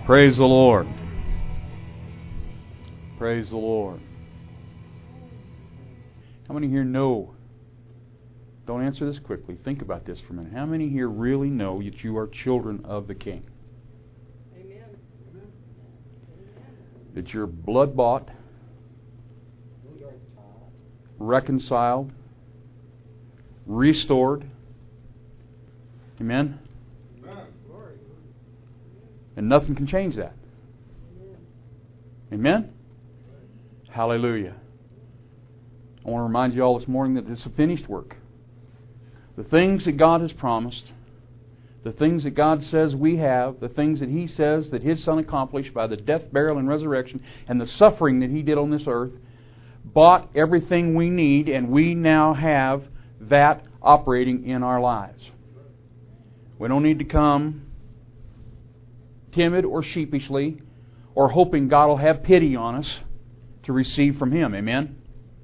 Praise the Lord. Praise the Lord. How many here know? Don't answer this quickly. Think about this for a minute. How many here really know that you are children of the King? Amen. That you're blood-bought, reconciled, restored. Amen? And nothing can change that. Amen? Hallelujah. I want to remind you all this morning that it's a finished work. The things that God has promised, the things that God says we have, the things that He says that His Son accomplished by the death, burial, and resurrection, and the suffering that He did on this earth, bought everything we need, and we now have that operating in our lives. We don't need to come timid or sheepishly or hoping God will have pity on us to receive from Him. Amen?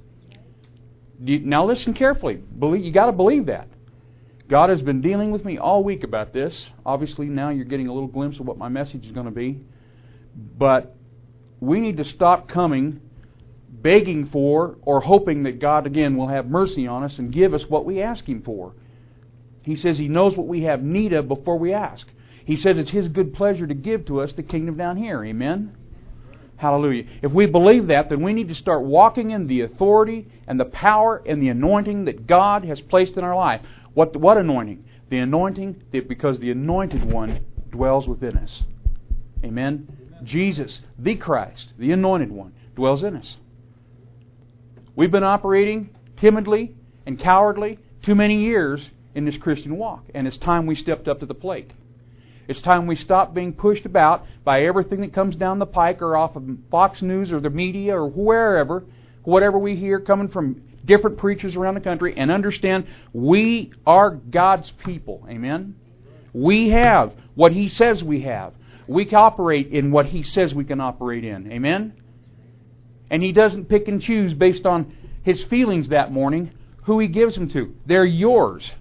Now listen carefully. You got to believe that. God has been dealing with me all week about this. Obviously now you're getting a little glimpse of what my message is going to be. But we need to stop coming begging for or hoping that God again will have mercy on us and give us what we ask Him for. He says He knows what we have need of before we ask. He says it's His good pleasure to give to us the kingdom down here. Amen? Hallelujah. If we believe that, then we need to start walking in the authority and the power and the anointing that God has placed in our life. What anointing? The anointing because the anointed one dwells within us. Amen? Jesus, the Christ, the anointed one, dwells in us. We've been operating timidly and cowardly too many years in this Christian walk, and it's time we stepped up to the plate. It's time we stop being pushed about by everything that comes down the pike or off of Fox News or the media or wherever, whatever we hear coming from different preachers around the country, and understand we are God's people. Amen? We have what He says we have. We can operate in what He says we can operate in. Amen? And He doesn't pick and choose based on His feelings that morning who He gives them to. They're yours.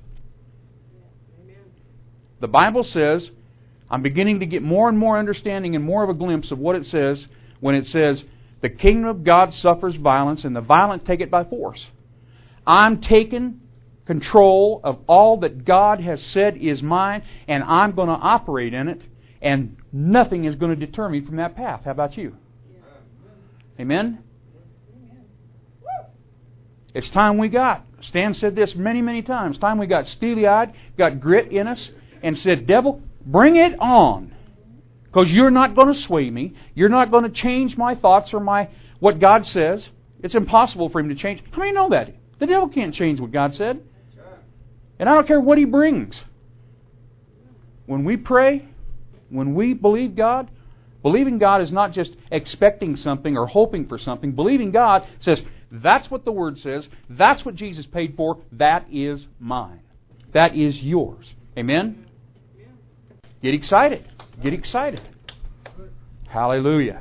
The Bible says, I'm beginning to get more and more understanding and more of a glimpse of what it says when it says, the kingdom of God suffers violence and the violent take it by force. I'm taking control of all that God has said is mine, and I'm going to operate in it, and nothing is going to deter me from that path. How about you? Amen? It's time we got, Stan said this many, many times, time we got steely-eyed, got grit in us, and said, devil, bring it on. Because you're not going to sway me. You're not going to change my thoughts or what God says. It's impossible for Him to change. How many know that? The devil can't change what God said. And I don't care what he brings. When we pray, when we believe God, believing God is not just expecting something or hoping for something. Believing God says, that's what the Word says. That's what Jesus paid for. That is mine. That is yours. Amen? Get excited. Get excited. Hallelujah.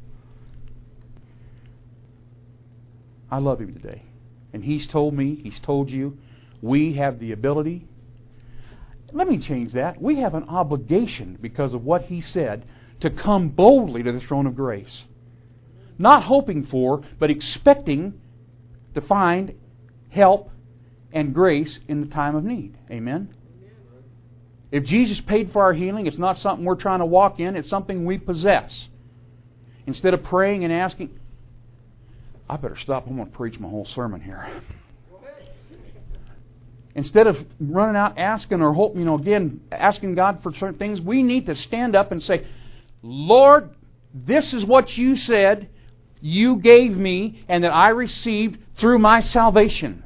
I love Him today. And He's told me, He's told you, we have the ability. Let me change that. We have an obligation because of what He said to come boldly to the throne of grace. Not hoping for, but expecting to find help and grace in the time of need. Amen? If Jesus paid for our healing, it's not something we're trying to walk in. It's something we possess. Instead of praying and asking, I better stop. I'm going to preach my whole sermon here. Instead of running out asking or hoping, again, asking God for certain things, we need to stand up and say, Lord, this is what You said You gave me and that I received through my salvation.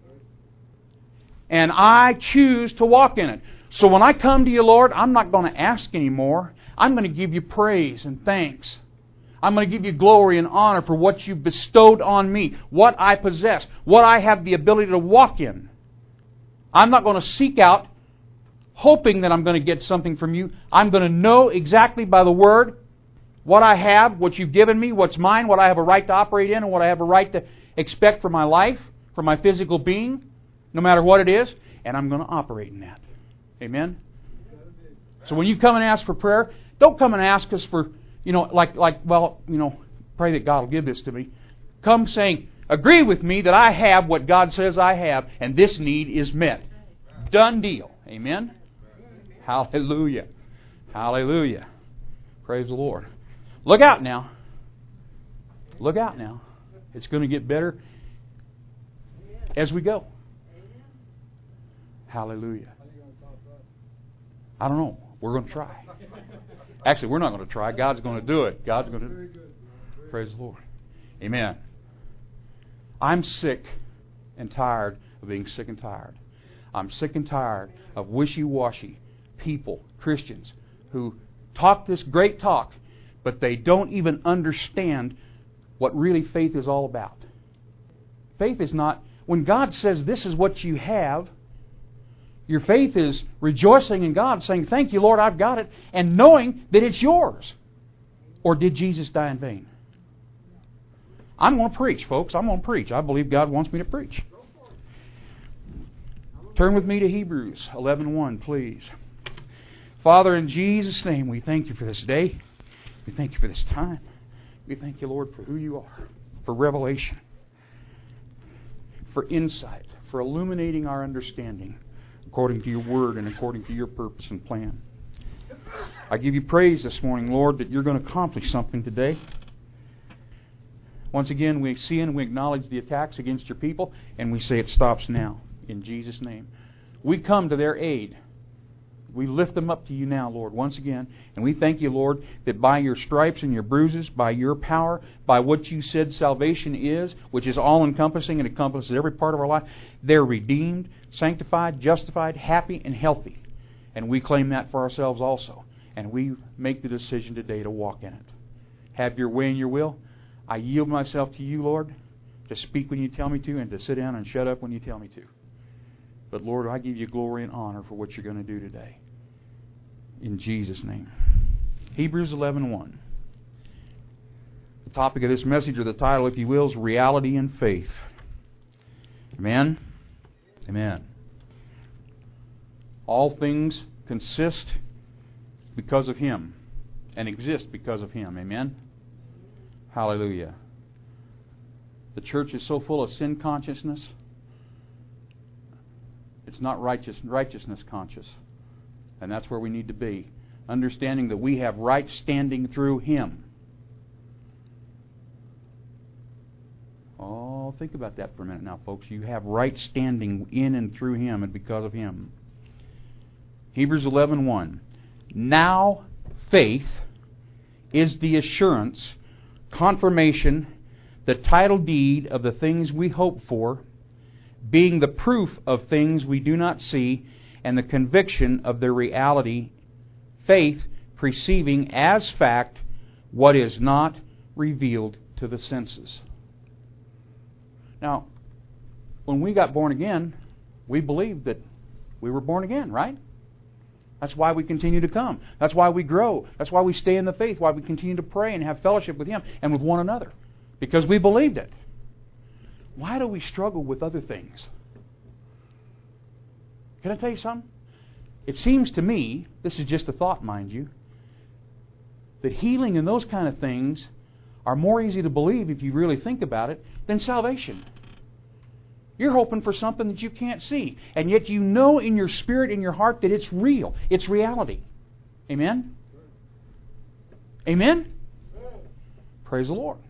And I choose to walk in it. So when I come to You, Lord, I'm not going to ask anymore. I'm going to give You praise and thanks. I'm going to give You glory and honor for what You've bestowed on me, what I possess, what I have the ability to walk in. I'm not going to seek out hoping that I'm going to get something from You. I'm going to know exactly by the Word what I have, what You've given me, what's mine, what I have a right to operate in, and what I have a right to expect for my life, for my physical being, no matter what it is, and I'm going to operate in that. Amen? So when you come and ask for prayer, Don't come and ask us for, pray that God will give this to me. Come saying, agree with me that I have what God says I have, and this need is met. Done deal. Amen? Hallelujah. Hallelujah. Praise the Lord. Look out now. Look out now. It's going to get better as we go. Hallelujah. I don't know. We're going to try. Actually, we're not going to try. God's going to do it. God's going to do it. Praise the Lord. Amen. I'm sick and tired of being sick and tired. I'm sick and tired of wishy-washy people, Christians, who talk this great talk, but they don't even understand what really faith is all about. Faith is not, when God says this is what you have, your faith is rejoicing in God, saying, thank you, Lord, I've got it, and knowing that it's yours. Or did Jesus die in vain? I'm going to preach, folks. I'm going to preach. I believe God wants me to preach. Turn with me to Hebrews 11:1, please. Father, in Jesus' name, we thank you for this day. We thank you for this time. We thank you, Lord, for who you are, for revelation, for insight, for illuminating our understanding according to your word and according to your purpose and plan. I give you praise this morning, Lord, that you're going to accomplish something today. Once again, we see and we acknowledge the attacks against your people, and we say it stops now, in Jesus' name. We come to their aid. We lift them up to you now, Lord, once again. And we thank you, Lord, that by your stripes and your bruises, by your power, by what you said salvation is, which is all-encompassing and encompasses every part of our life, they're redeemed, sanctified, justified, happy, and healthy. And we claim that for ourselves also. And we make the decision today to walk in it. Have your way and your will. I yield myself to you, Lord, to speak when you tell me to and to sit down and shut up when you tell me to. But, Lord, I give you glory and honor for what you're going to do today. In Jesus' name. Hebrews 11:1. The topic of this message, or the title, if you will, is Reality and Faith. Amen? Amen. All things consist because of Him and exist because of Him. Amen? Hallelujah. The church is so full of sin consciousness, it's not righteousness conscious. And that's where we need to be. Understanding that we have right standing through Him. Oh, think about that for a minute now, folks. You have right standing in and through Him and because of Him. Hebrews 11:1. Now faith is the assurance, confirmation, the title deed of the things we hope for, being the proof of things we do not see, and the conviction of their reality, faith perceiving as fact what is not revealed to the senses. Now, when we got born again, we believed that we were born again, right? That's why we continue to come. That's why we grow. That's why we stay in the faith, why we continue to pray and have fellowship with Him and with one another. Because we believed it. Why do we struggle with other things? Can I tell you something? It seems to me, this is just a thought, mind you, that healing and those kind of things are more easy to believe if you really think about it than salvation. You're hoping for something that you can't see, and yet you know in your spirit, in your heart, that it's real. It's reality. Amen? Amen? Praise the Lord.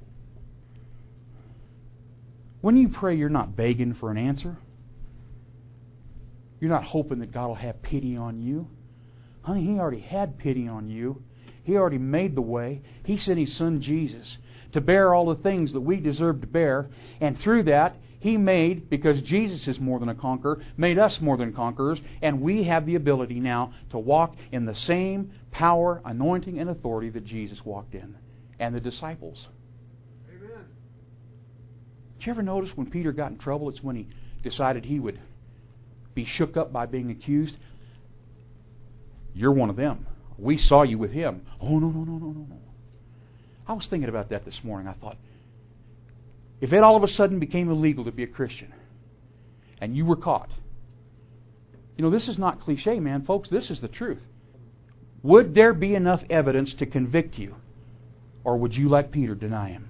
When you pray, you're not begging for an answer. You're not hoping that God will have pity on you. Honey, He already had pity on you. He already made the way. He sent His Son Jesus to bear all the things that we deserve to bear. And through that, He made, because Jesus is more than a conqueror, made us more than conquerors. And we have the ability now to walk in the same power, anointing, and authority that Jesus walked in. And the disciples. Amen. Did you ever notice when Peter got in trouble, it's when he decided he would be shook up by being accused? You're one of them. We saw you with him. Oh, no. I was thinking about that this morning. I thought, if it all of a sudden became illegal to be a Christian, and you were caught, this is not cliche, man, folks. This is the truth. Would there be enough evidence to convict you? Or would you, like Peter, deny Him?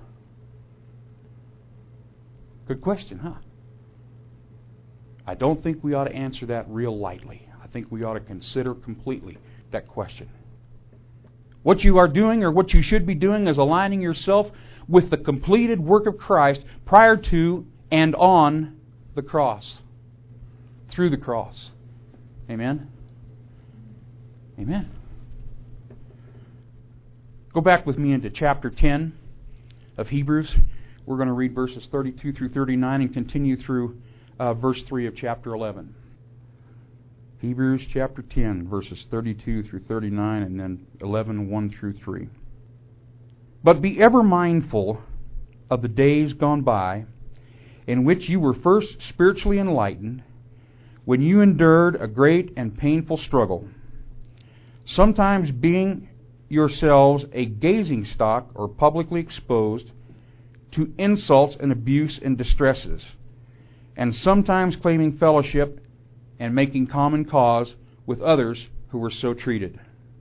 Good question, huh? I don't think we ought to answer that real lightly. I think we ought to consider completely that question. What you are doing, or what you should be doing, is aligning yourself with the completed work of Christ prior to and on the cross. Through the cross. Amen? Amen. Go back with me into chapter 10 of Hebrews. We're going to read verses 32 through 39 and continue through verse 3 of chapter 11. Hebrews chapter 10, verses 32 through 39, and then 11, 1 through 3. But be ever mindful of the days gone by, in which you were first spiritually enlightened, when you endured a great and painful struggle, sometimes being yourselves a gazing stock or publicly exposed to insults and abuse and distresses, and sometimes claiming fellowship and making common cause with others who were so treated.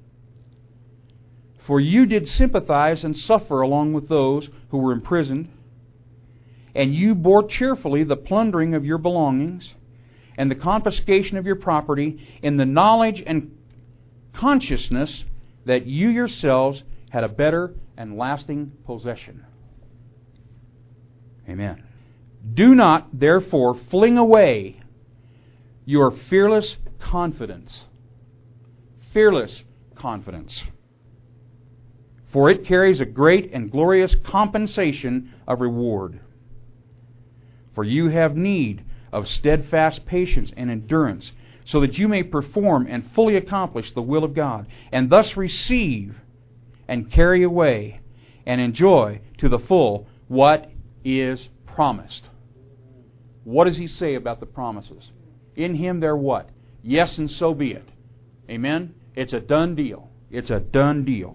For you did sympathize and suffer along with those who were imprisoned, and you bore cheerfully the plundering of your belongings and the confiscation of your property, in the knowledge and consciousness that you yourselves had a better and lasting possession. Amen. Do not, therefore, fling away your fearless confidence. Fearless confidence. For it carries a great and glorious compensation of reward. For you have need of steadfast patience and endurance, so that you may perform and fully accomplish the will of God, and thus receive and carry away and enjoy to the full what is promised. What does he say about the promises? In Him they're what? Yes, and so be it. Amen? It's a done deal. It's a done deal.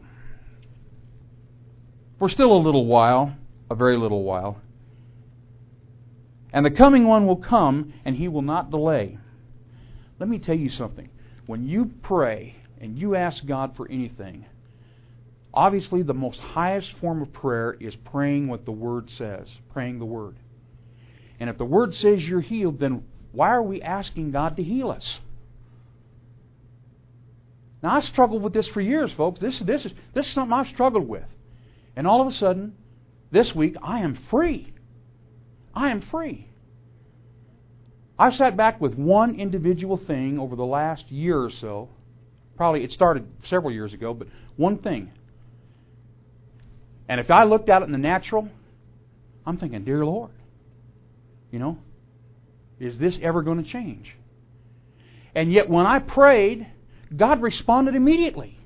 For still a little while, a very little while, and the coming one will come, and He will not delay. Let me tell you something. When you pray and you ask God for anything, obviously the most highest form of prayer is praying what the Word says, praying the Word. And if the Word says you're healed, then why are we asking God to heal us? Now, I struggled with this for years, folks. This is something I've struggled with. And all of a sudden, this week, I am free. I am free. I've sat back with one individual thing over the last year or so. Probably it started several years ago, but one thing. And if I looked at it in the natural, I'm thinking, dear Lord, is this ever going to change? And yet when I prayed, God responded immediately.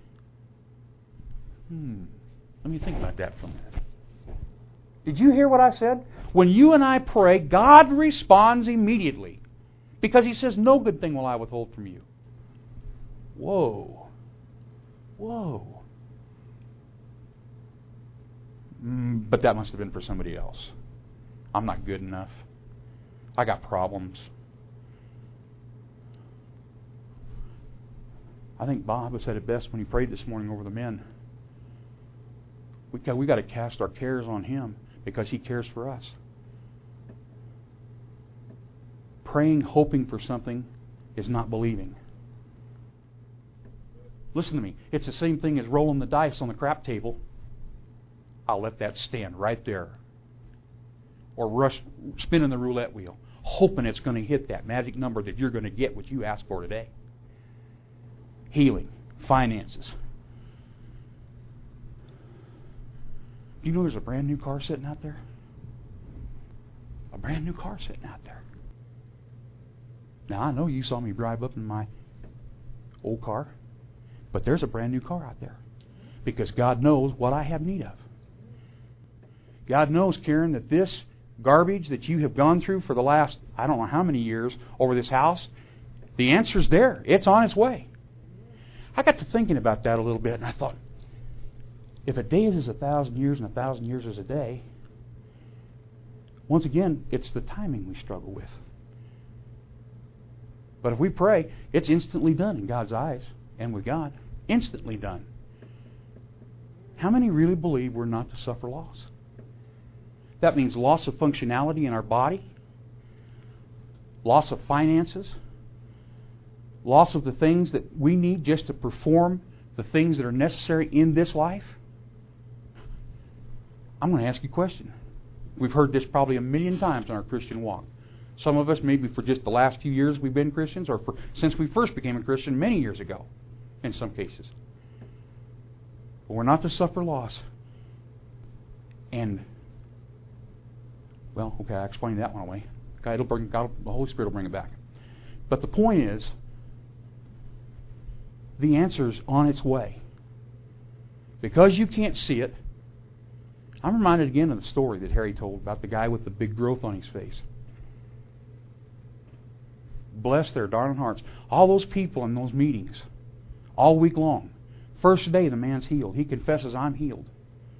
Let me think about that for a minute. Did you hear what I said? When you and I pray, God responds immediately. Because He says, no good thing will I withhold from you. Whoa. Whoa. But that must have been for somebody else. I'm not good enough. I got problems. I think Bob said it best when he prayed this morning over the men. We got to cast our cares on Him because He cares for us. Praying, hoping for something is not believing. Listen to me. It's the same thing as rolling the dice on the crap table. I'll let that stand right there. Or spinning the roulette wheel, hoping it's going to hit that magic number that you're going to get what you asked for today. Healing, finances. You know there's a brand new car sitting out there? A brand new car sitting out there. Now, I know you saw me drive up in my old car, but there's a brand new car out there because God knows what I have need of. God knows, Karen, that this garbage that you have gone through for the last, I don't know how many years over this house, the answer's there. It's on its way. I got to thinking about that a little bit, and I thought, if a day is 1,000 years and 1,000 years is a day, once again, it's the timing we struggle with. But if we pray, it's instantly done in God's eyes and with God. Instantly done. How many really believe we're not to suffer loss? That means loss of functionality in our body, loss of finances, loss of the things that we need just to perform the things that are necessary in this life. I'm going to ask you a question. We've heard this probably a million times in our Christian walk. Some of us maybe for just the last few years we've been Christians, or since we first became a Christian many years ago, in some cases. But we're not to suffer loss. And, well, okay, I explained that one away. Okay, the Holy Spirit will bring it back. But the point is, the answer's on its way. Because you can't see it, I'm reminded again of the story that Harry told about the guy with the big growth on his face. Bless their darling hearts. All those people in those meetings, all week long. First day, the man's healed. He confesses, I'm healed.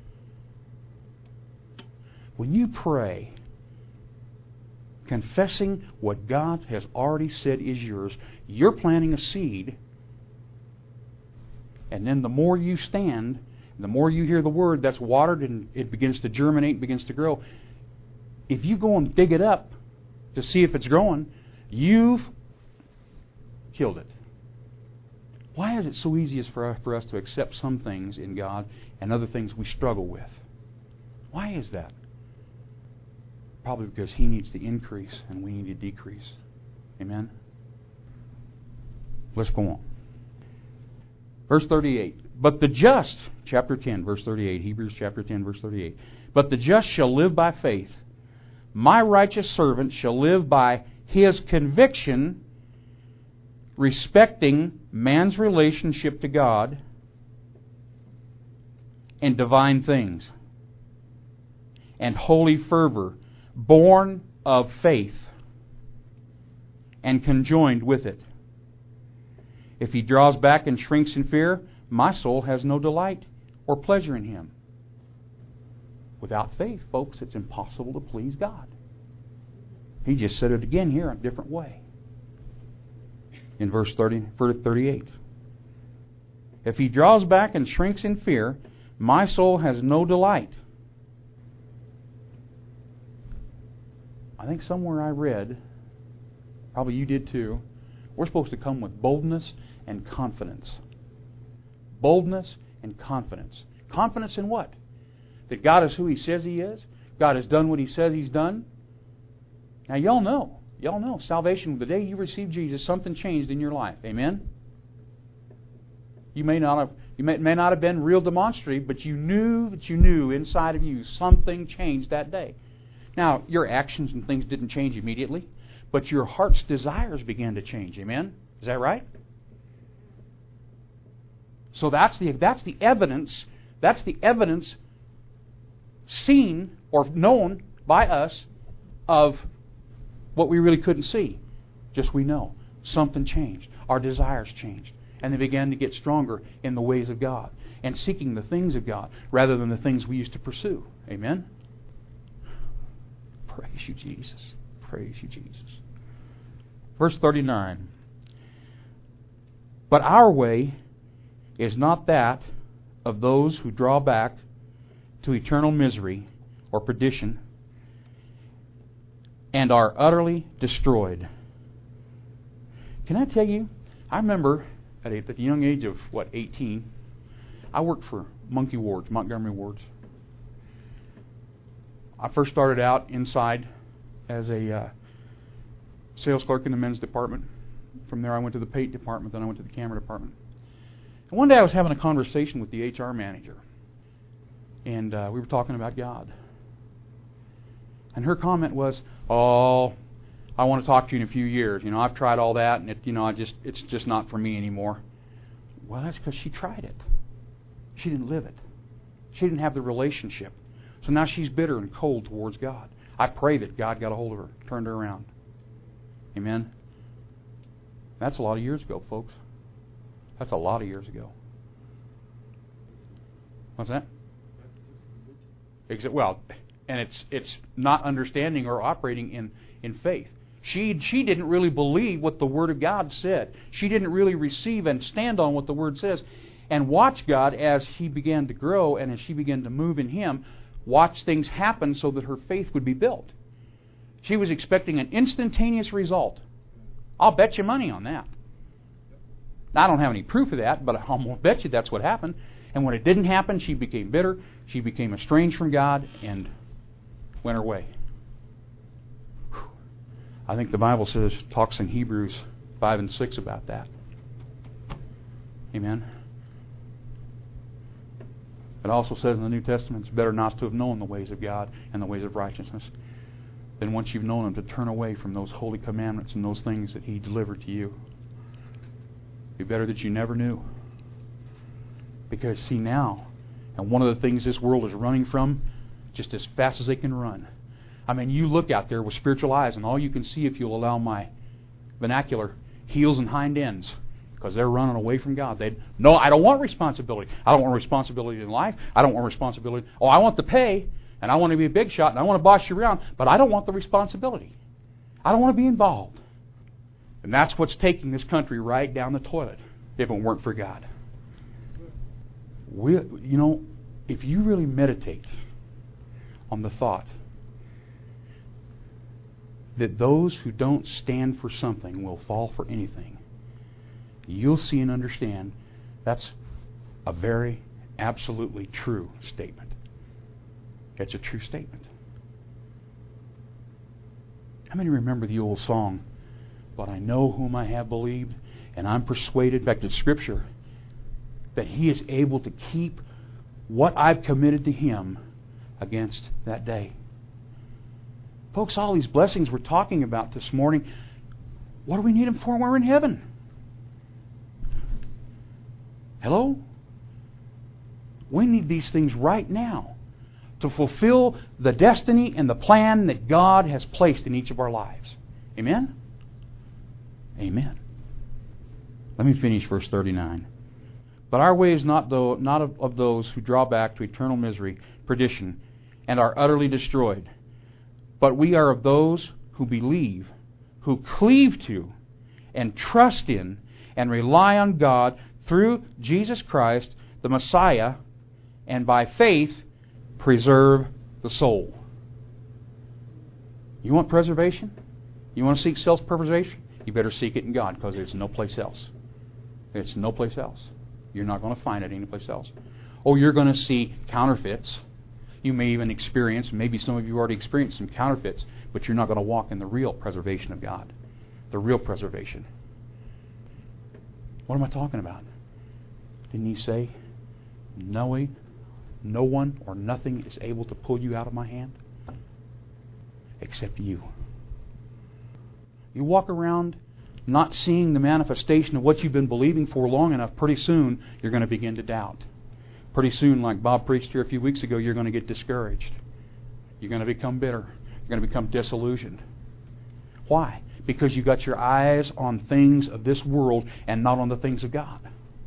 When you pray, confessing what God has already said is yours, you're planting a seed. And then the more you stand, the more you hear the Word, that's watered and it begins to germinate, begins to grow. If you go and dig it up to see if it's growing, you've killed it. Why is it so easy for us to accept some things in God and other things we struggle with? Why is that? Probably because He needs to increase and we need to decrease. Amen? Let's go on. Verse 38. But the just, chapter 10, verse 38, Hebrews chapter 10, verse 38. But the just shall live by faith. My righteous servant shall live by his conviction respecting man's relationship to God and divine things, and holy fervor, born of faith and conjoined with it. If he draws back and shrinks in fear, my soul has no delight or pleasure in him. Without faith, folks, it's impossible to please God. He just said it again here in a different way. In verse 38. If he draws back and shrinks in fear, my soul has no delight. I think somewhere I read, probably you did too, we're supposed to come with boldness and confidence. Boldness and confidence. Confidence in what? That God is who He says He is. God has done what He says He's done. Now y'all know, salvation, the day you received Jesus, something changed in your life. Amen? You may not have been real demonstrative, but you knew that you knew inside of you something changed that day. Now, your actions and things didn't change immediately, but your heart's desires began to change. Amen? Is that right? So that's the evidence. That's the evidence seen or known by us of what we really couldn't see. Just we know. Something changed. Our desires changed. And they began to get stronger in the ways of God and seeking the things of God rather than the things we used to pursue. Amen? Praise you, Jesus. Praise you, Jesus. Verse 39. But our way is not that of those who draw back to eternal misery or perdition and are utterly destroyed. Can I tell you, I remember at the young age of, 18, I worked for Montgomery Wards. I first started out inside as a sales clerk in the men's department. From there I went to the paint department, then I went to the camera department. And one day I was having a conversation with the HR manager, and we were talking about God. And her comment was, "Oh, I want to talk to you in a few years. I've tried all that, and it's just not for me anymore." Well, that's because she tried it. She didn't live it. She didn't have the relationship. So now she's bitter and cold towards God. I pray that God got a hold of her, turned her around. Amen? That's a lot of years ago, folks. That's a lot of years ago. What's that? Well, and it's not understanding or operating in faith. She didn't really believe what the Word of God said. She didn't really receive and stand on what the Word says. and watch God as she began to grow and as she began to move in Him, watch things happen so that her faith would be built. She was expecting an instantaneous result. I'll bet you money on that. I don't have any proof of that, but I'll almost bet you that's what happened. And when it didn't happen, she became bitter, she became estranged from God, and went her way. I think the Bible talks in Hebrews 5 and 6 about that. Amen. It also says in the New Testament, it's better not to have known the ways of God and the ways of righteousness than once you've known Him to turn away from those holy commandments and those things that He delivered to you. It'd be better that you never knew. Because see now, and one of the things this world is running from, just as fast as they can run. I mean, you look out there with spiritual eyes, and all you can see, if you'll allow my vernacular, heels and hind ends. Because they're running away from God. No, I don't want responsibility. I don't want responsibility in life. I don't want responsibility. Oh, I want the pay, and I want to be a big shot, and I want to boss you around, but I don't want the responsibility. I don't want to be involved. And that's what's taking this country right down the toilet, if it weren't for God. If you really meditate on the thought that those who don't stand for something will fall for anything, you'll see and understand that's a very absolutely true statement. It's a true statement. How many remember the old song, "But I know whom I have believed, and I'm persuaded," back to Scripture, that He is able to keep what I've committed to Him against that day. Folks, all these blessings we're talking about this morning, what do we need them for when we're in heaven? Hello? We need these things right now to fulfill the destiny and the plan that God has placed in each of our lives. Amen? Amen. Let me finish verse 39. But our way is not of those who draw back to eternal misery, perdition, and are utterly destroyed. But we are of those who believe, who cleave to, and trust in, and rely on God through Jesus Christ, the Messiah, and by faith preserve the soul. You want preservation? You want to seek self-preservation? You better seek it in God, because it's no place else. It's no place else. You're not going to find it anyplace else. Or you're going to see counterfeits. You may even experience, maybe some of you already experienced some counterfeits, but you're not going to walk in the real preservation of God. The real preservation. What am I talking about? Didn't He say, no one or nothing is able to pull you out of my hand? Except you. You walk around not seeing the manifestation of what you've been believing for long enough, pretty soon you're going to begin to doubt. Pretty soon, like Bob preached here a few weeks ago, you're going to get discouraged. You're going to become bitter. You're going to become disillusioned. Why? Because you got your eyes on things of this world and not on the things of God.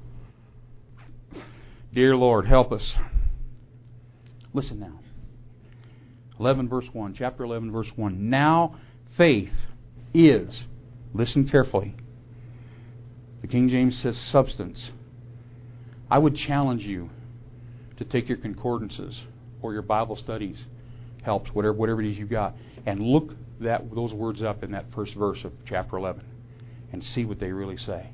Dear Lord, help us. Listen now. 11 verse 1, chapter 11 verse 1. Now faith is, listen carefully. The King James says substance. I would challenge you to take your concordances or your Bible studies helps, whatever it is you've got, and look those words up in that first verse of chapter 11 and see what they really say.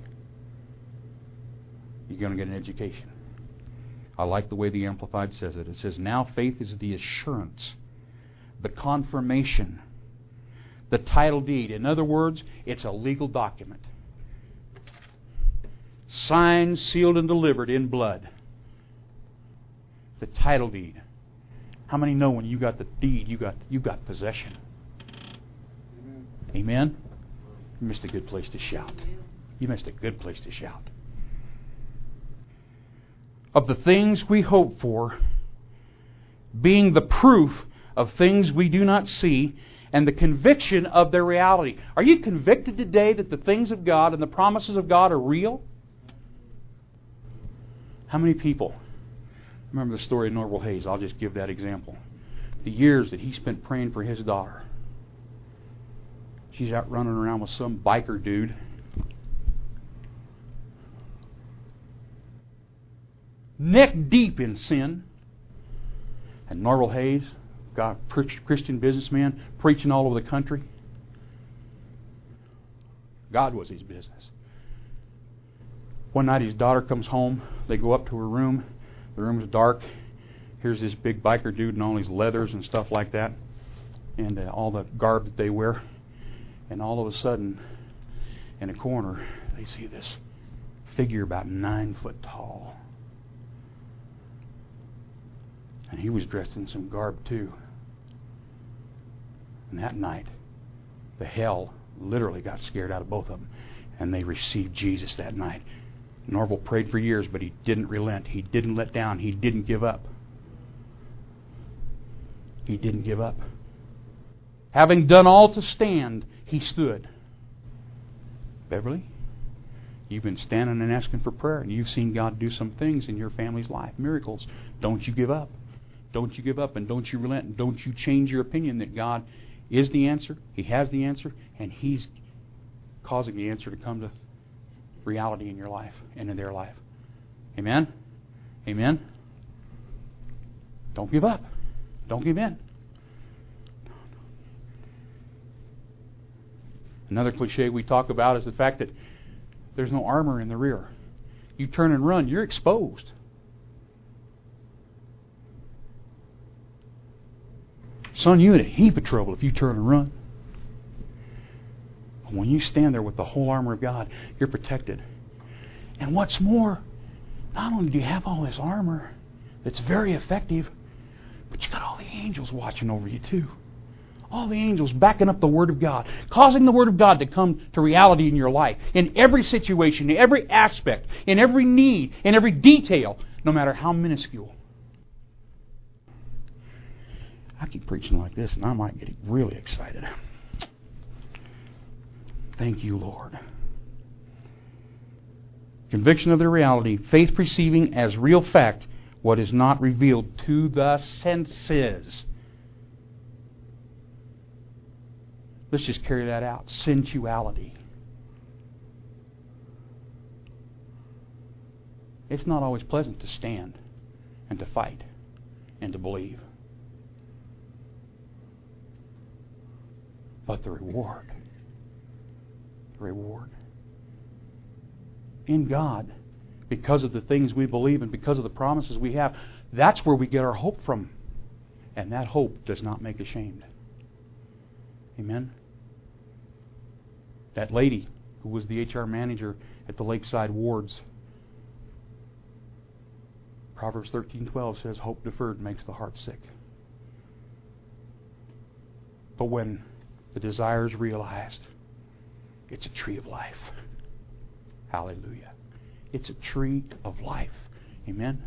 You're going to get an education. I like the way the Amplified says it. It says, now faith is the assurance, the confirmation, the title deed. In other words, it's a legal document. Signed, sealed, and delivered in blood. The title deed. How many know when you got the deed, you got possession? Amen? You missed a good place to shout. You missed a good place to shout. Of the things we hope for, being the proof of things we do not see, and the conviction of their reality. Are you convicted today that the things of God and the promises of God are real? How many people remember the story of Norval Hayes? I'll just give that example. The years that he spent praying for his daughter. She's out running around with some biker dude. neck deep in sin. And Norval Hayes, Christian businessman, preaching all over the country. God was his business. One night his daughter comes home. They go up to her room. The room is dark. Here's this big biker dude in all these leathers and stuff like that. And all the garb that they wear. And all of a sudden, in a corner, they see this figure about 9 foot tall. And he was dressed in some garb too. And that night, the hell literally got scared out of both of them. And they received Jesus that night. Norval prayed for years, but he didn't relent. He didn't let down. He didn't give up. He didn't give up. Having done all to stand, he stood. Beverly, you've been standing and asking for prayer, and you've seen God do some things in your family's life, miracles. Don't you give up. Don't you give up, and don't you relent, and don't you change your opinion that God is the answer. He has the answer, and He's causing the answer to come to reality in your life and in their life. Amen? Amen? Don't give up. Don't give in. Another cliche we talk about is the fact that there's no armor in the rear. You turn and run, you're exposed. Son, you in a heap of trouble if you turn and run. But when you stand there with the whole armor of God, you're protected. And what's more, not only do you have all this armor that's very effective, but you got all the angels watching over you too. All the angels backing up the Word of God, causing the Word of God to come to reality in your life, in every situation, in every aspect, in every need, in every detail, no matter how minuscule. I keep preaching like this and I might get really excited. Thank you, Lord. Conviction of the reality, faith perceiving as real fact what is not revealed to the senses. Let's just carry that out. Sensuality. It's not always pleasant to stand and to fight and to believe. But the reward. The reward. In God, because of the things we believe and because of the promises we have, that's where we get our hope from. And that hope does not make ashamed. Amen? That lady who was the HR manager at the Lakeside Wards, Proverbs 13:12 says, hope deferred makes the heart sick. But when the desire is realized, it's a tree of life. Hallelujah. It's a tree of life. Amen?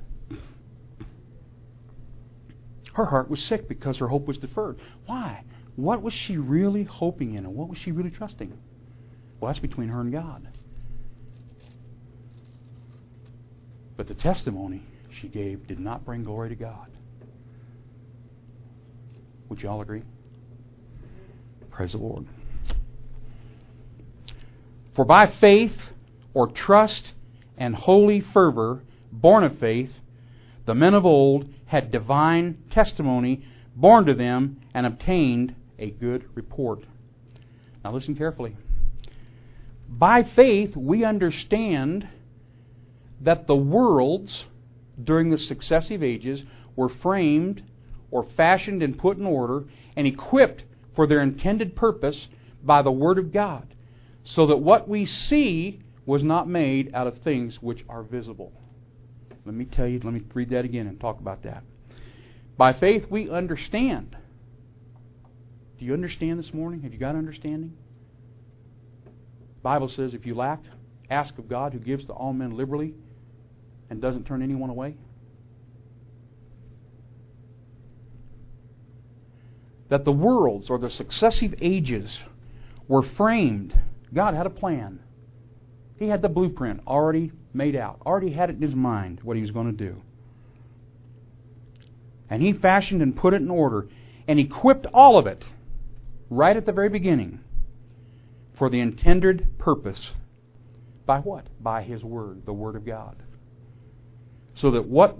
Her heart was sick because her hope was deferred. Why? What was she really hoping in and what was she really trusting? Well, that's between her and God. But the testimony she gave did not bring glory to God. Would you all agree? Praise the Lord. For by faith or trust and holy fervor, born of faith, the men of old had divine testimony born to them and obtained a good report. Now listen carefully. By faith, we understand that the worlds during the successive ages were framed or fashioned and put in order and equipped for their intended purpose by the Word of God, so that what we see was not made out of things which are visible. Let me read that again and talk about that. By faith, we understand. Do you understand this morning? Have you got understanding? The Bible says if you lack, ask of God who gives to all men liberally and doesn't turn anyone away. That the worlds or the successive ages were framed. God had a plan. He had the blueprint already made out, already had it in His mind what He was going to do. And He fashioned and put it in order and equipped all of it right at the very beginning for the intended purpose. By what? By His Word, the Word of God. So that what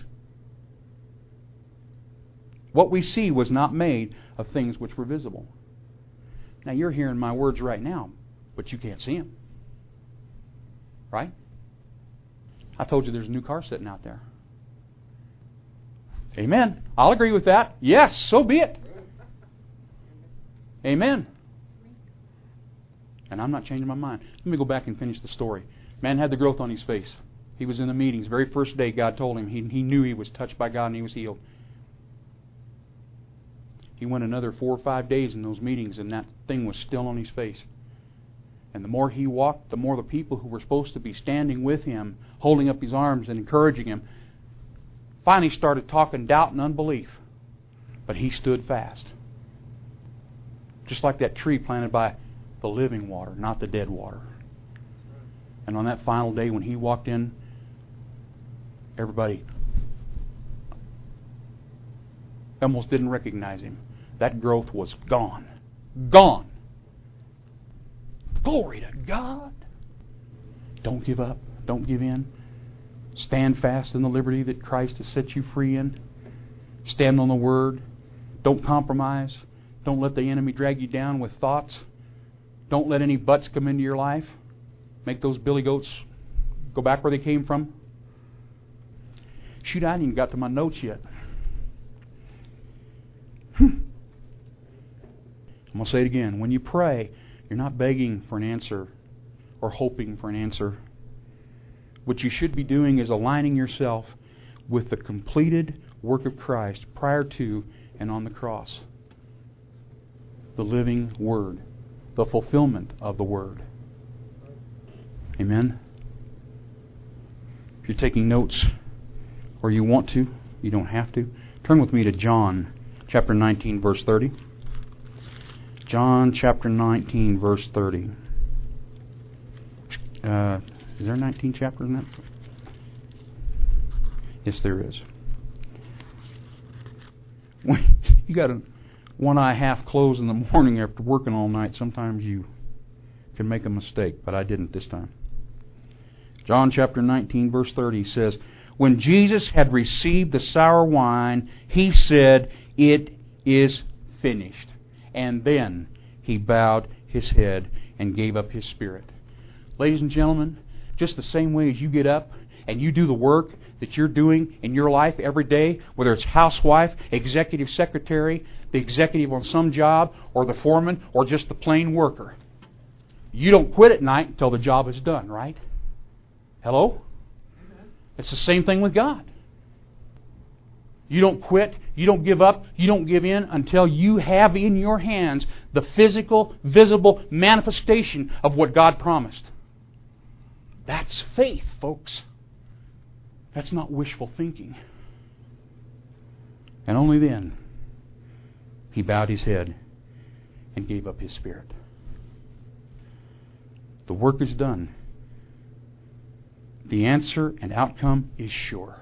we see was not made of things which were visible. Now you're hearing my words right now, but you can't see them. Right? I told you there's a new car sitting out there. Amen. I'll agree with that. Yes, so be it. Amen. And I'm not changing my mind. Let me go back and finish the story. Man had the growth on his face. He was in the meetings. Very first day God told him. He knew he was touched by God and he was healed. He went another 4 or 5 days in those meetings and that thing was still on his face. And the more he walked, the more the people who were supposed to be standing with him, holding up his arms and encouraging him, finally started talking doubt and unbelief. But he stood fast. Just like that tree planted by the living water, not the dead water. And on that final day when he walked in, everybody almost didn't recognize him. That growth was gone. Gone. Glory to God. Don't give up. Don't give in. Stand fast in the liberty that Christ has set you free in. Stand on the Word. Don't compromise. Don't let the enemy drag you down with thoughts. Don't let any buts come into your life. Make those billy goats go back where they came from. Shoot, I haven't even got to my notes yet. I'm going to say it again. When you pray, you're not begging for an answer or hoping for an answer. What you should be doing is aligning yourself with the completed work of Christ prior to and on the cross. The living Word. The fulfillment of the Word. Amen? If you're taking notes or you want to, you don't have to. Turn with me to John chapter 19, verse 30. John chapter 19, verse 30. Is there 19 chapters in that? Yes, there is. When you got one eye half closed in the morning after working all night, sometimes you can make a mistake, but I didn't this time. John chapter 19, verse 30 says, when Jesus had received the sour wine, he said, "It is finished." And then he bowed his head and gave up his spirit. Ladies and gentlemen, just the same way as you get up and you do the work that you're doing in your life every day, whether it's housewife, executive secretary, the executive on some job, or the foreman, or just the plain worker. You don't quit at night until the job is done, right? Hello? It's the same thing with God. You don't quit, you don't give up, you don't give in until you have in your hands the physical, visible manifestation of what God promised. That's faith, folks. That's not wishful thinking. And only then he bowed his head and gave up his spirit. The work is done. The answer and outcome is sure.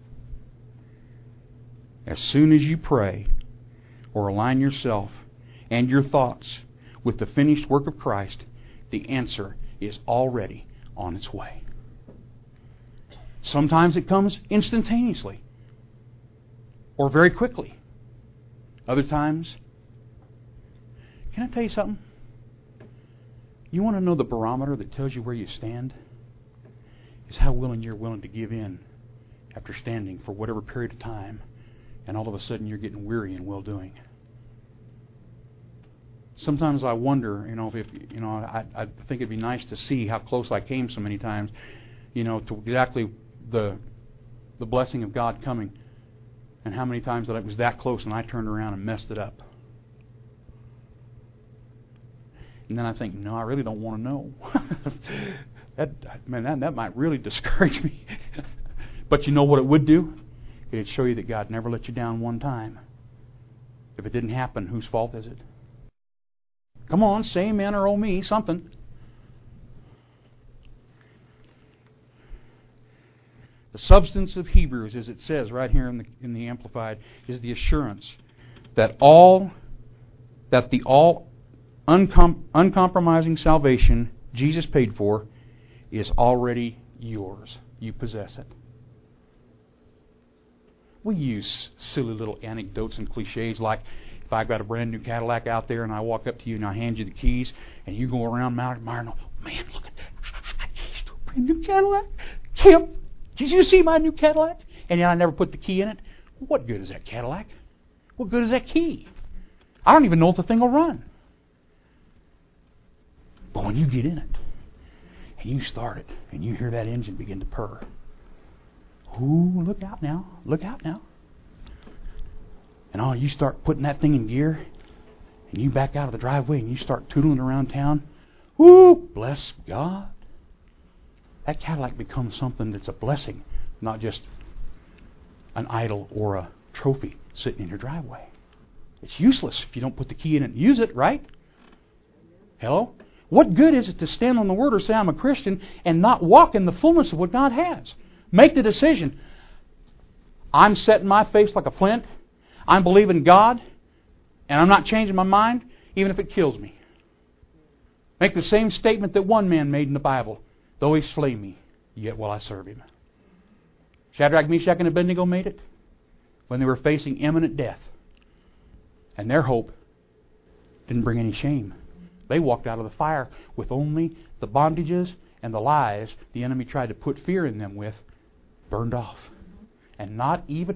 As soon as you pray or align yourself and your thoughts with the finished work of Christ, the answer is already on its way. Sometimes it comes instantaneously or very quickly. Other times, can I tell you something? You want to know the barometer that tells you where you stand? Is how willing you're willing to give in after standing for whatever period of time, and all of a sudden you're getting weary in well-doing. Sometimes I wonder, I think it'd be nice to see how close I came so many times, to exactly the blessing of God coming, and how many times that I was that close and I turned around and messed it up. And then I think, no, I really don't want to know. That might really discourage me. But you know what it would do? It'd show you that God never let you down one time. If it didn't happen, whose fault is it? Come on, say amen or oh me, something. The substance of Hebrews, as it says right here in the Amplified, is the assurance that the uncompromising salvation Jesus paid for is already yours. You possess it. We use silly little anecdotes and cliches like if I got a brand new Cadillac out there and I walk up to you and I hand you the keys and you go around Mount admiring, oh, man, look at that. I got keys to a brand new Cadillac. Kim, did you see my new Cadillac? And yet I never put the key in it. What good is that Cadillac? What good is that key? I don't even know if the thing will run. But when you get in it and you start it and you hear that engine begin to purr, ooh, look out now. Look out now. And you start putting that thing in gear and you back out of the driveway and you start tootling around town. Woo! Bless God. That Cadillac becomes something that's a blessing, not just an idol or a trophy sitting in your driveway. It's useless if you don't put the key in it and use it, right? Hello? What good is it to stand on the Word or say I'm a Christian and not walk in the fullness of what God has? Make the decision. I'm setting my face like a flint. I'm believing God. And I'm not changing my mind, even if it kills me. Make the same statement that one man made in the Bible. Though he slay me, yet will I serve him. Shadrach, Meshach, and Abednego made it when they were facing imminent death. And their hope didn't bring any shame. They walked out of the fire with only the bondages and the lies the enemy tried to put fear in them with burned off. And not even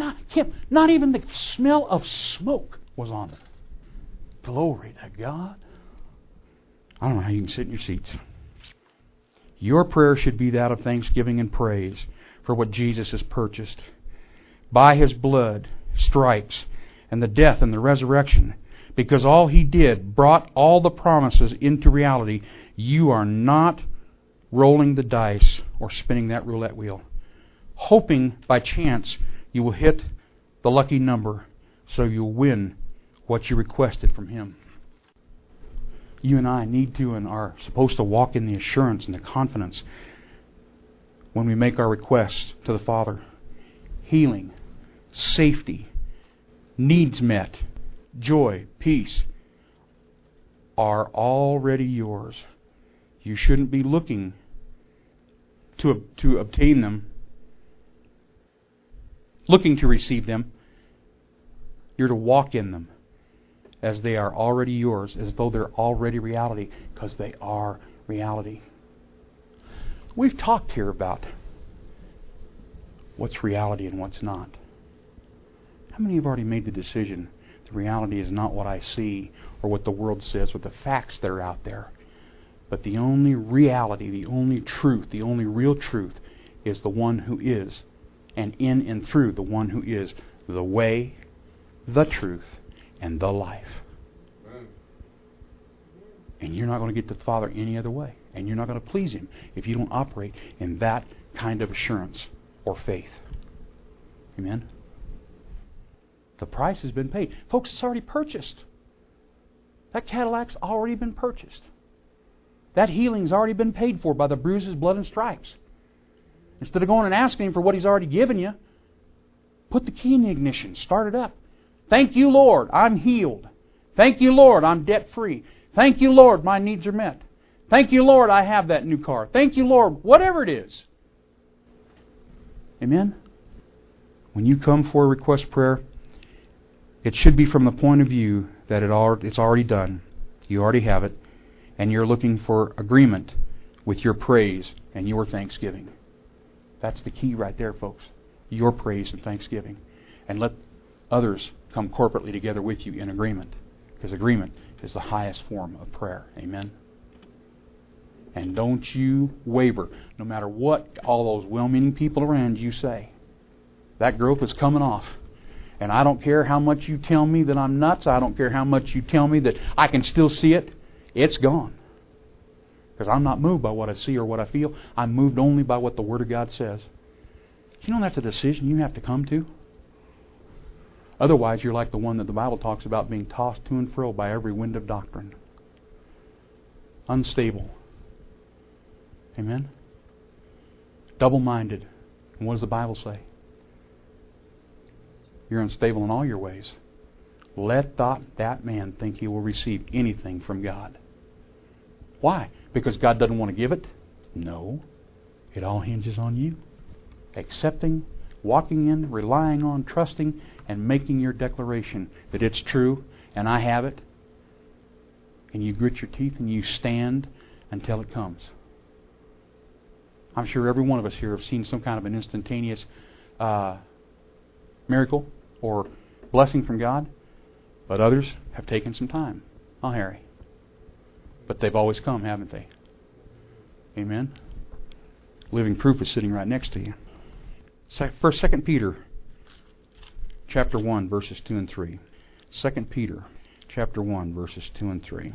the smell of smoke was on it. Glory to God. I don't know how you can sit in your seats. Your prayer should be that of thanksgiving and praise for what Jesus has purchased. By His blood, stripes, and the death and the resurrection, because all He did brought all the promises into reality, you are not rolling the dice or spinning that roulette wheel, hoping by chance you will hit the lucky number so you'll win what you requested from Him. You and I need to and are supposed to walk in the assurance and the confidence when we make our requests to the Father. Healing, safety, needs met, joy, peace are already yours. You shouldn't be looking to obtain them, looking to receive them. You're to walk in them as they are already yours, as though they're already reality, because they are reality. We've talked here about what's reality and what's not. How many have already made the decision the reality is not what I see or what the world says or the facts that are out there, but the only reality, the only truth, the only real truth is the one who is, and in and through the one who is the way, the truth, and the life. And you're not going to get to the Father any other way. And you're not going to please Him if you don't operate in that kind of assurance or faith. Amen? The price has been paid. Folks, it's already purchased. That Cadillac's already been purchased. That healing's already been paid for by the bruises, blood, and stripes. Instead of going and asking Him for what He's already given you, put the key in the ignition. Start it up. Thank you, Lord, I'm healed. Thank you, Lord, I'm debt-free. Thank you, Lord, my needs are met. Thank you, Lord, I have that new car. Thank you, Lord, whatever it is. Amen? When you come for a request prayer, it should be from the point of view that it's already done. You already have it. And you're looking for agreement with your praise and your thanksgiving. That's the key right there, folks. Your praise and thanksgiving. And let others come corporately together with you in agreement. Because agreement is the highest form of prayer. Amen? And don't you waver, no matter what all those well-meaning people around you say. That growth is coming off. And I don't care how much you tell me that I'm nuts. I don't care how much you tell me that I can still see it. It's gone. Because I'm not moved by what I see or what I feel. I'm moved only by what the Word of God says. You know that's a decision you have to come to? Otherwise, you're like the one that the Bible talks about being tossed to and fro by every wind of doctrine. Unstable. Amen? Double-minded. And what does the Bible say? You're unstable in all your ways. Let that man think he will receive anything from God. Why? Because God doesn't want to give it? No. It all hinges on you accepting walking in, relying on, trusting, and making your declaration that it's true, and I have it. And you grit your teeth and you stand until it comes. I'm sure every one of us here have seen some kind of an instantaneous miracle or blessing from God, but others have taken some time. Oh, Harry. But they've always come, haven't they? Amen? Living proof is sitting right next to you. 2 Peter chapter 1, verses 2 and 3. 2 Peter chapter 1, verses 2 and 3.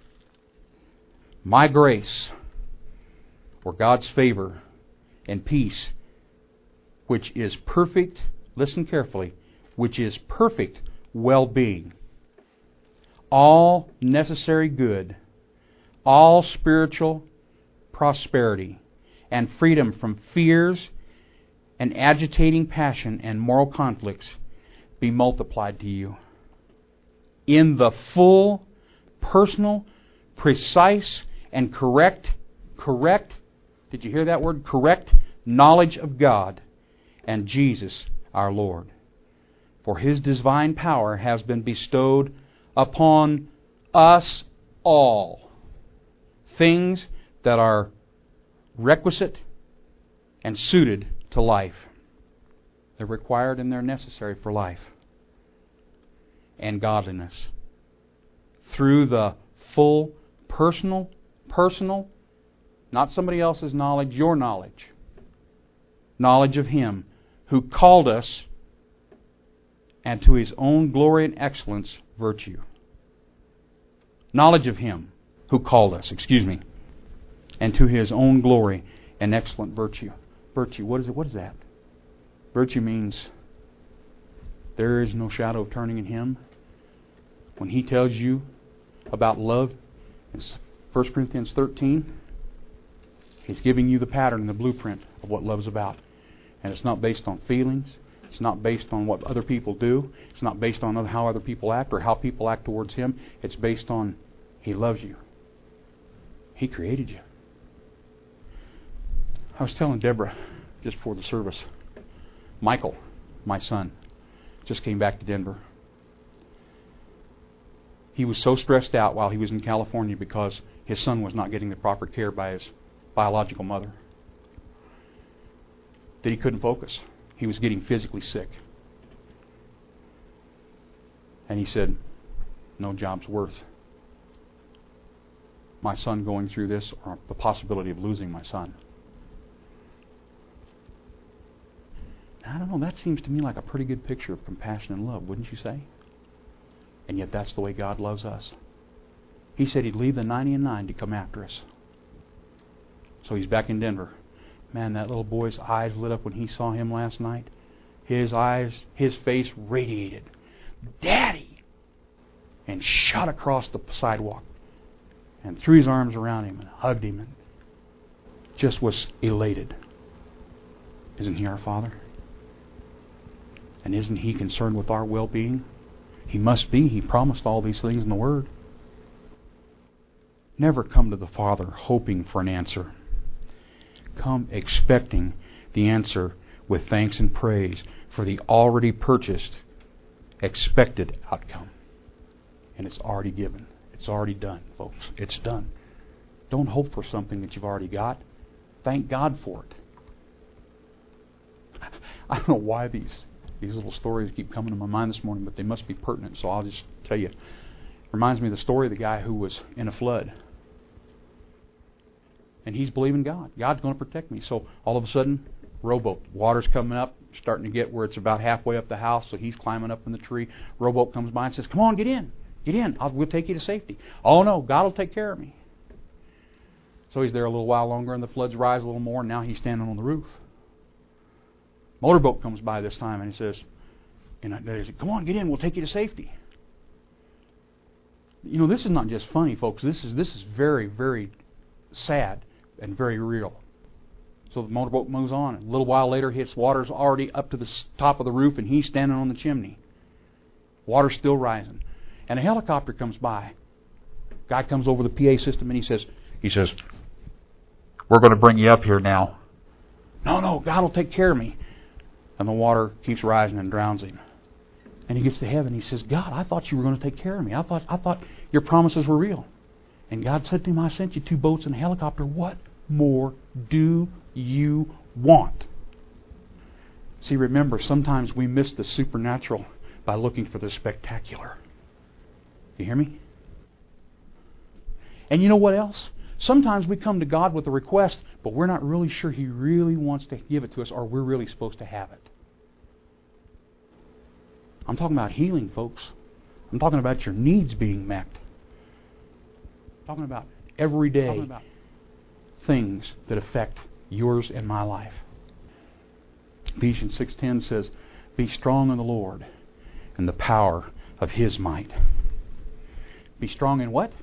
My grace, or God's favor and peace, which is perfect, listen carefully, which is perfect well-being, all necessary good, all spiritual prosperity, and freedom from fears and agitating passion and moral conflicts be multiplied to you. In the full, personal, precise, and correct, did you hear that word? Correct knowledge of God and Jesus our Lord. For His divine power has been bestowed upon us all. Things that are requisite and suited to life. They're required and they're necessary for life and godliness. Through the full personal, not somebody else's knowledge, your knowledge. Knowledge of Him who called us, and to His own glory and excellence, virtue. Knowledge of Him who called us, and to His own glory and excellent virtue. Virtue, what is it? What is that? Virtue means there is no shadow of turning in Him. When He tells you about love in 1 Corinthians 13, He's giving you the pattern and the blueprint of what love's about. And it's not based on feelings. It's not based on what other people do. It's not based on how other people act or how people act towards Him. It's based on He loves you. He created you. I was telling Deborah just before the service, Michael, my son, just came back to Denver. He was so stressed out while he was in California because his son was not getting the proper care by his biological mother that he couldn't focus. He was getting physically sick. And he said, no job's worth my son going through this or the possibility of losing my son. I don't know, that seems to me like a pretty good picture of compassion and love, wouldn't you say? And yet that's the way God loves us. He said He'd leave the 99 to come after us. So He's back in Denver. Man, that little boy's eyes lit up when he saw him last night. His eyes, his face radiated. Daddy! And shot across the sidewalk and threw his arms around him and hugged him and just was elated. Isn't He our Father? And isn't He concerned with our well-being? He must be. He promised all these things in the Word. Never come to the Father hoping for an answer. Come expecting the answer with thanks and praise for the already purchased, expected outcome. And it's already given. It's already done, folks. It's done. Don't hope for something that you've already got. Thank God for it. I don't know why these little stories keep coming to my mind this morning, but they must be pertinent, so I'll just tell you. It reminds me of the story of the guy who was in a flood. And he's believing God. God's going to protect me. So all of a sudden, rowboat, water's coming up, starting to get where it's about halfway up the house, so he's climbing up in the tree. Rowboat comes by and says, come on, get in. Get in. We'll take you to safety. Oh no, God will take care of me. So he's there a little while longer, and the floods rise a little more, and now he's standing on the roof. Motorboat comes by this time, and he says, come on, get in, we'll take you to safety. You know, this is not just funny, folks. This is very, very sad and very real. So the motorboat moves on, and a little while later, his water's already up to the top of the roof, and he's standing on the chimney. Water's still rising. And a helicopter comes by. Guy comes over the PA system, and he says, we're going to bring you up here now. No, God will take care of me. And the water keeps rising and drowns him. And he gets to heaven. He says, God, I thought you were going to take care of me. I thought your promises were real. And God said to him, I sent you 2 boats and a helicopter. What more do you want? See, remember, sometimes we miss the supernatural by looking for the spectacular. You hear me? And you know what else? Sometimes we come to God with a request, but we're not really sure He really wants to give it to us, or we're really supposed to have it. I'm talking about healing, folks. I'm talking about your needs being met. I'm talking about everyday things that affect yours and my life. Ephesians 6:10 says, be strong in the Lord and the power of His might. Be strong in what?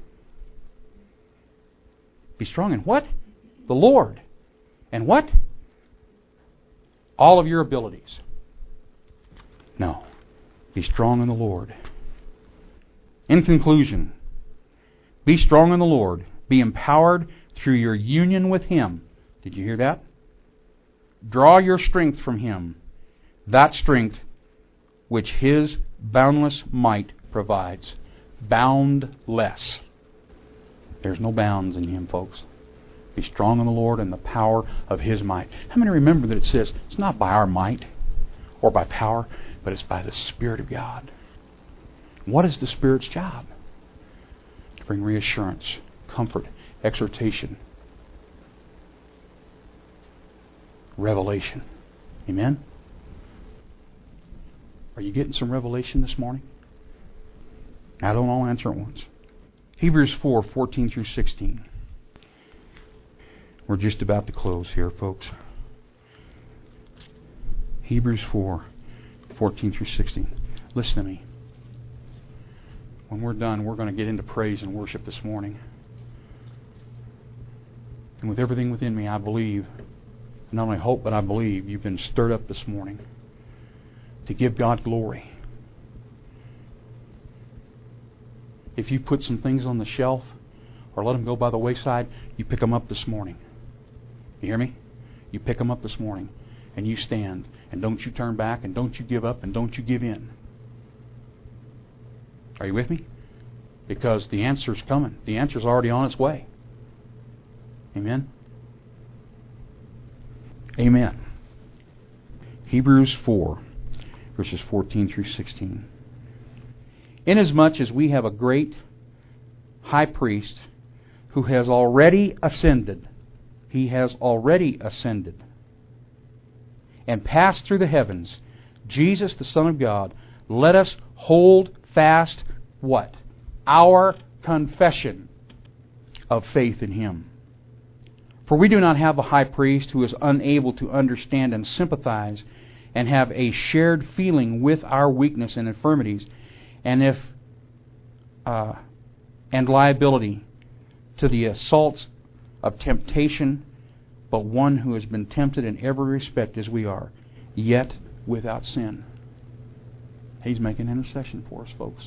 Be strong in what? The Lord. And what? All of your abilities. No. Be strong in the Lord. In conclusion, be strong in the Lord. Be empowered through your union with Him. Did you hear that? Draw your strength from Him. That strength which His boundless might provides. Boundless. There's no bounds in Him, folks. Be strong in the Lord and the power of His might. How many remember that it says it's not by our might or by power, but it's by the Spirit of God? What is the Spirit's job? To bring reassurance, comfort, exhortation, revelation. Amen? Are you getting some revelation this morning? I don't know. Answer it once. Hebrews 4:14 through 16. We're just about to close here, folks. Hebrews 4:14 through 16. Listen to me. When we're done, we're going to get into praise and worship this morning. And with everything within me, I believe, and not only hope, but I believe, you've been stirred up this morning to give God glory. If you put some things on the shelf or let them go by the wayside, you pick them up this morning. You hear me? You pick them up this morning and you stand. And don't you turn back, and don't you give up, and don't you give in. Are you with me? Because the answer's coming. The answer's already on its way. Amen? Amen. Hebrews 4, verses 14 through 16. Inasmuch as we have a great high priest who has already ascended, He has already ascended and passed through the heavens, Jesus, the Son of God, let us hold fast what? Our confession of faith in Him. For we do not have a high priest who is unable to understand and sympathize and have a shared feeling with our weakness and infirmities, and liability to the assaults of temptation, but one who has been tempted in every respect as we are, yet without sin. He's making intercession for us, folks.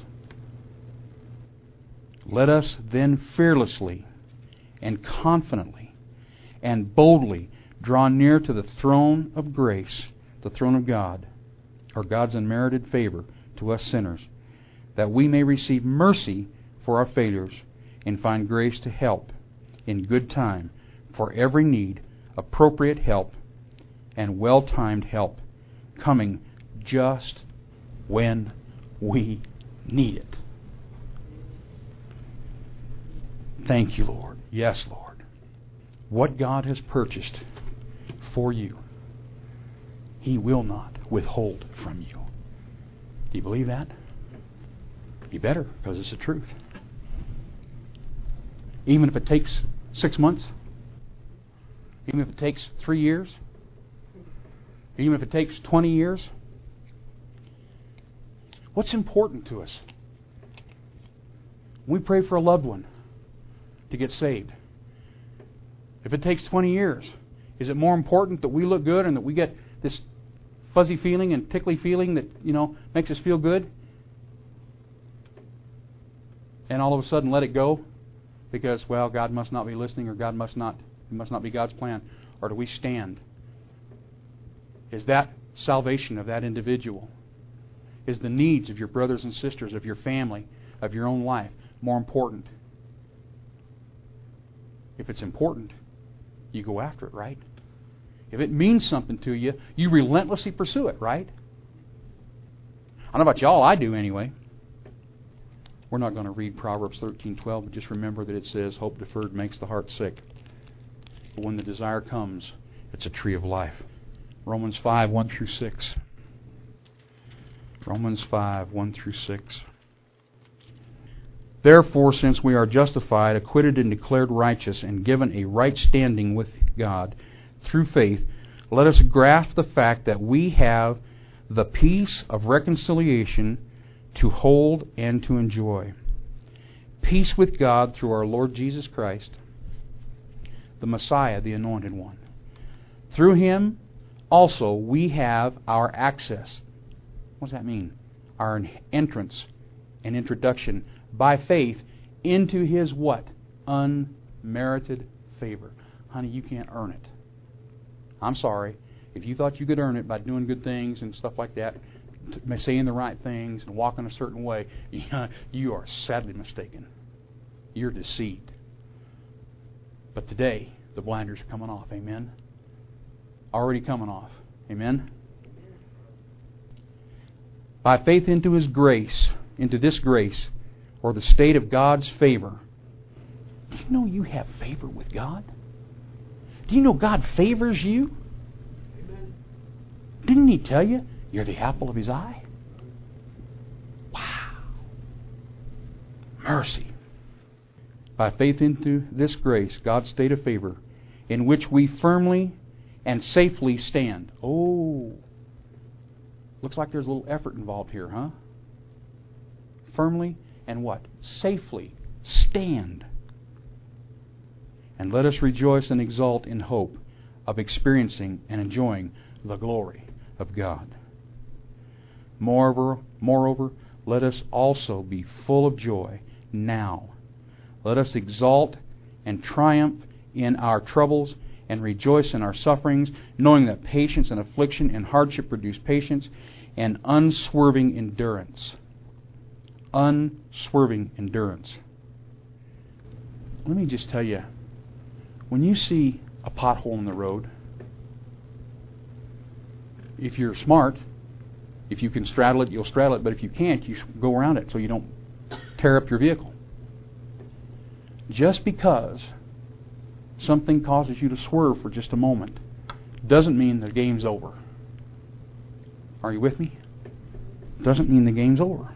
Let us then fearlessly and confidently and boldly draw near to the throne of grace, the throne of God, or God's unmerited favor to us sinners, that we may receive mercy for our failures and find grace to help in good time for every need, appropriate help, and well-timed help coming just when we need it. Thank you, Lord. Yes, Lord. What God has purchased for you, He will not withhold from you. Do you believe that? You better, because it's the truth. Even if it takes 6 months, even if it takes 3 years, even if it takes 20 years, what's important to us? We pray for a loved one to get saved. If it takes 20 years, is it more important that we look good and that we get this fuzzy feeling and tickly feeling that, makes us feel good? And all of a sudden let it go because, God must not be listening, or it must not be God's plan? Or do we stand? Is that salvation of that individual? Is the needs of your brothers and sisters, of your family, of your own life more important? If it's important, you go after it, right? If it means something to you, you relentlessly pursue it, right? I don't know about y'all, I do anyway. We're not going to read Proverbs 13:12, but just remember that it says, hope deferred makes the heart sick. But when the desire comes, it's a tree of life. Romans 5, 1 through 6. Romans 5, 1 through 6. Therefore, since we are justified, acquitted and declared righteous, and given a right standing with God through faith, let us grasp the fact that we have the peace of reconciliation to hold and to enjoy. Peace with God through our Lord Jesus Christ, the Messiah, the Anointed One. Through Him also we have our access. What does that mean? Our entrance and introduction by faith into His what? Unmerited favor. Honey, you can't earn it. I'm sorry. If you thought you could earn it by doing good things and stuff like that, saying the right things and walking a certain way, you are sadly mistaken. You're deceived. But today, the blinders are coming off. Amen? Already coming off. Amen? By faith into His grace, into this grace, or the state of God's favor. Do you know you have favor with God? Do you know God favors you? Amen. Didn't He tell you you're the apple of His eye? Wow. Mercy. By faith into this grace, God's state of favor, in which we firmly and safely stand. Oh, looks like there's a little effort involved here, huh? Firmly and what? Safely stand. And let us rejoice and exult in hope of experiencing and enjoying the glory of God. Moreover, let us also be full of joy now. Let us exalt and triumph in our troubles and rejoice in our sufferings, knowing that patience and affliction and hardship produce patience and unswerving endurance. Unswerving endurance. Let me just tell you, when you see a pothole in the road, if you're smart, if you can straddle it, you'll straddle it. But if you can't, you go around it so you don't tear up your vehicle. Just because something causes you to swerve for just a moment doesn't mean the game's over. Are you with me? Doesn't mean the game's over.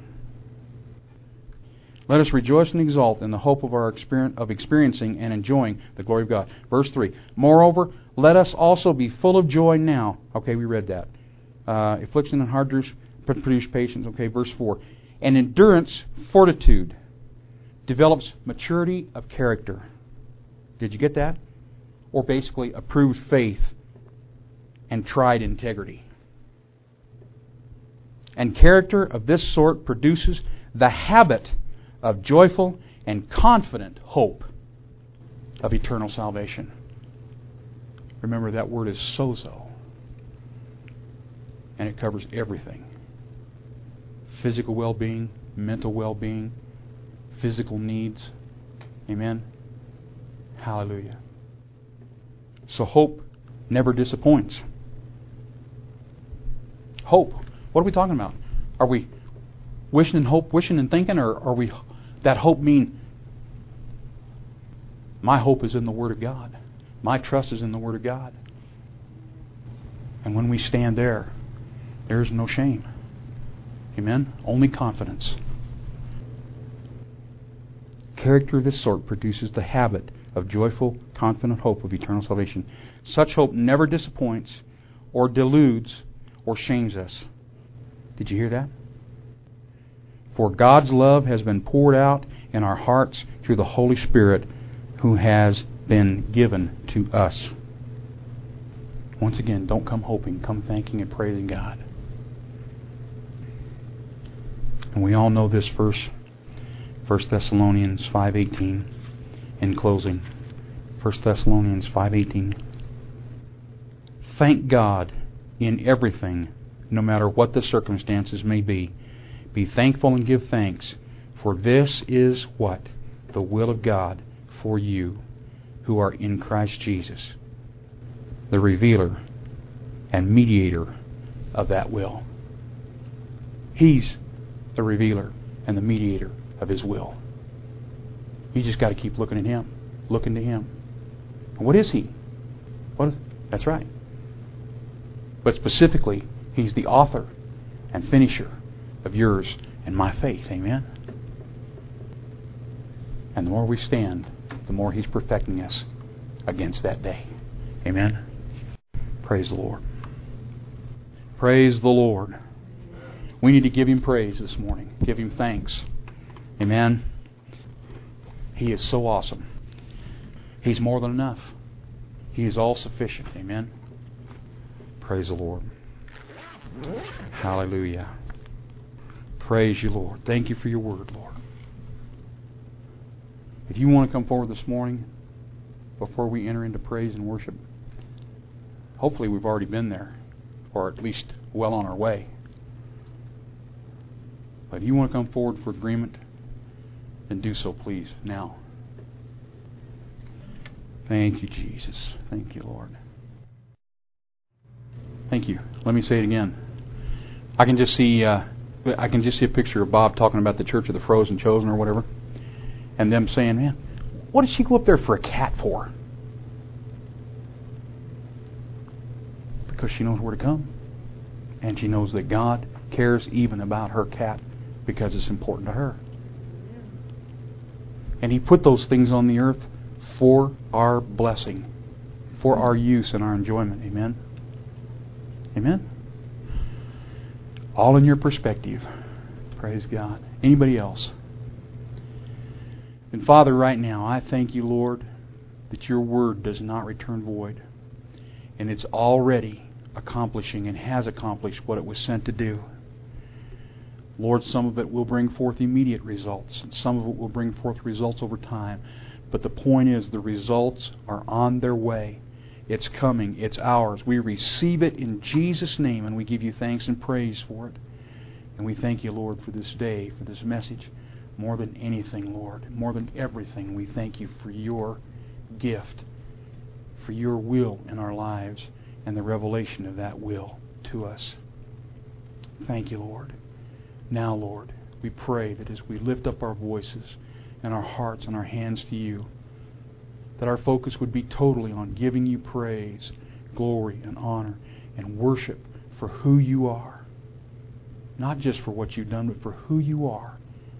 Let us rejoice and exult in the hope of our experiencing and enjoying the glory of God. Verse 3. Moreover, let us also be full of joy now. Okay, we read that. Affliction and hardness produce patience. Okay, verse 4. And endurance, fortitude, develops maturity of character. Did you get that? Or basically approved faith and tried integrity. And character of this sort produces the habit of joyful and confident hope of eternal salvation. Remember, that word is sozo. And it covers everything. Physical well-being, mental well-being, physical needs. Amen? Hallelujah. So hope never disappoints. Hope. What are we talking about? Are we wishing and thinking, or are we that hope mean my hope is in the Word of God. My trust is in the Word of God. And when we stand there, there is no shame. Amen? Only confidence. Character of this sort produces the habit of joyful, confident hope of eternal salvation. Such hope never disappoints or deludes or shames us. Did you hear that? For God's love has been poured out in our hearts through the Holy Spirit who has been given to us. Once again, don't come hoping, come thanking and praising God. And we all know this verse, 1 Thessalonians 5:18, in closing. 1 Thessalonians 5:18. Thank God in everything, no matter what the circumstances may be. Be thankful and give thanks, for this is what? The will of God for you who are in Christ Jesus, the revealer and mediator of that will. He's the revealer and the mediator of His will. You just got to keep looking at Him, looking to Him. What is He? That's right. But specifically, He's the author and finisher of yours and my faith. Amen? And the more we stand, the more He's perfecting us against that day. Amen? Praise the Lord. Praise the Lord. We need to give Him praise this morning. Give Him thanks. Amen? He is so awesome. He's more than enough. He is all sufficient. Amen? Praise the Lord. Hallelujah. Praise you, Lord. Thank you for your word, Lord. If you want to come forward this morning, before we enter into praise and worship, hopefully we've already been there, or at least well on our way. But if you want to come forward for agreement, then do so, please, now. Thank you, Jesus. Thank you, Lord. Thank you. Let me say it again. I can just see a picture of Bob talking about the Church of the Frozen Chosen or whatever, and them saying, "Man, what did she go up there for a cat for?" Because she knows where to come, and she knows that God cares even about her cat because it's important to her. And He put those things on the earth for our blessing, for our use and our enjoyment. Amen? Amen? All in your perspective. Praise God. Anybody else? And Father, right now, I thank you, Lord, that your word does not return void. And it's already accomplishing and has accomplished what it was sent to do. Lord, some of it will bring forth immediate results, and some of it will bring forth results over time. But the point is, the results are on their way. It's coming. It's ours. We receive it in Jesus' name, and we give you thanks and praise for it. And we thank you, Lord, for this day, for this message. More than anything, Lord, more than everything, we thank you for your gift, for your will in our lives, and the revelation of that will to us. Thank you, Lord. Now, Lord, we pray that as we lift up our voices and our hearts and our hands to you, that our focus would be totally on giving you praise, glory, and honor, and worship for who you are. Not just for what you've done, but for who you are.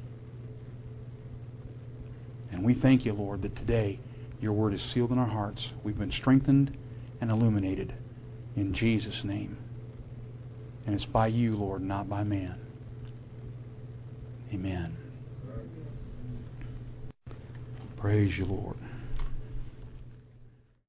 And we thank you, Lord, that today your word is sealed in our hearts. We've been strengthened and illuminated in Jesus' name. And it's by you, Lord, not by man. Amen. Praise you, Lord.